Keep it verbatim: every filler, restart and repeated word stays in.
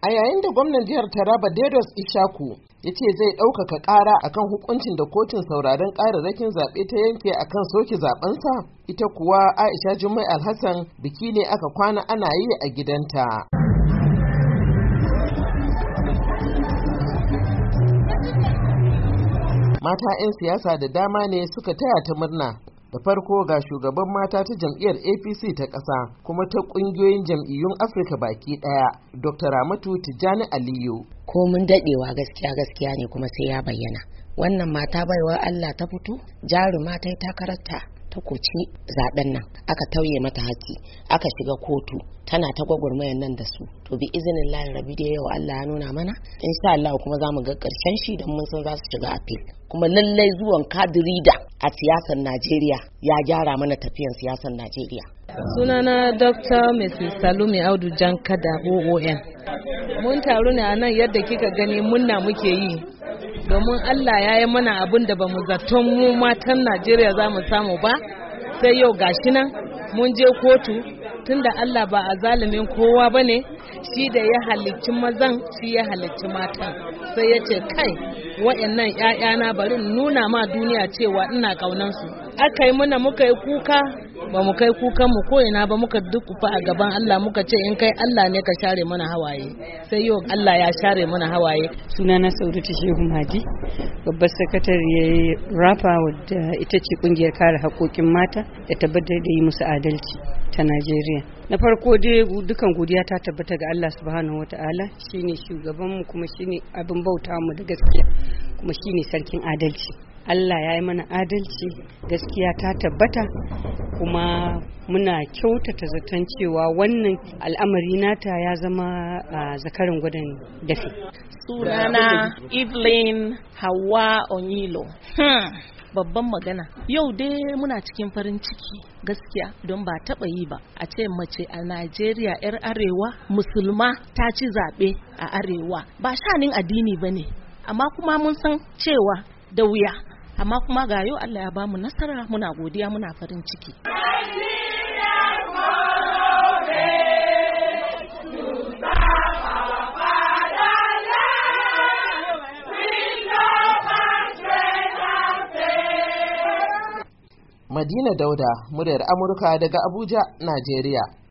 A yayin da gwamnan jihar Taraba Dedos Ishaku ya ce zai ɗaukaka ƙara akan hukuncin da kotun sauraron ƙararrakin zaɓe ta yanke akan soke zaɓensa, ita kuwa Aisha Jummai Alhassan biki ne aka kwana ana yi a gidanta. Mata 'yan siyasa da dama ne suka taya ta murna. Da farko ga shugaban mata ta jam'iyyar A P C ta ƙasa kuma ta ƙungiyoyin jam'iyyun Afirka baki ɗaya, Doctor Ramatu Tijjani Aliyu. Ko mun daɗewa gaskiya gaskiya ne kuma sai ya bayyana. Wannan mata baiwa Allah ta fito, jaruma ta yi takararta ta koci zaben nan, aka tauye mata haƙƙi, aka shiga kotu, tana ta gwagwarmayar nan da su. To bi izinin Allah rabi da yau Allah ya nuna mana, insha Allah kuma za mu ga ƙarshen shi don mun san za su shiga appeal. Kuma lallai zuwan kadirida a siyasar Najeriya ya gyara mana tafiyan siyasar Najeriya. Sunana Doctor Missus Salumi Audu Jankada O O N. Mun taru ne a nan yadda kika gani munna muke yi. Domin Allah ya yi mana abin da ba mu zaton mu matan Najeriya za mu samu ba, sai yau gashi nan mun je kotu tunda Allah ba a zalimin kowa ba ne, shi da ya halicci mazan shi ya halicci matan. Sai ya ce kai wa'annan ‘ya'yana bari nuna ma duniya cewa ina ƙaunansu. Aka yi muna muka yi kuka, ba mu kai kukan mu ko ina ba, muka dukkufa a gaban Allah muka ce in kai Allah ne ka share mana hawaye. Sai yau Allah ya share mana hawaye. Sunana Saudatu Shehu Madi, babbar sakatariyar Rafa wadda ita ce kungiyar kare haƙoƙin mata da tabbatar da yi musu adalci ta Najeriya. Na farko dai dukan godiya ta tabbata ga Allah subhanahu wataala, shine shugabanmu kuma shine abin bauta mu da gaskiya kuma shine sarkin adalci. Allah ya yi mana adalci, gaskiya ta tabbata kuma muna kyautata zaton cewa wannan al'amari nata ya zama a zakarin gwadon dafi. Sunana Evelyn Hawa Onyilo. Hmm. Babban magana yau dai muna cikin farin ciki gaskiya don ba taɓa yi ba a ce mace a Najeriya 'yar arewa musulma ta ci zaɓe a arewa. Ba shanin addini ba ne, amma kuma mun san cewa da wuya, amma kuma ga yau Allah ya bamu nasara, muna godiya, muna farin ciki. Madina Dauda, muryar Amurka daga Abuja, Najeriya.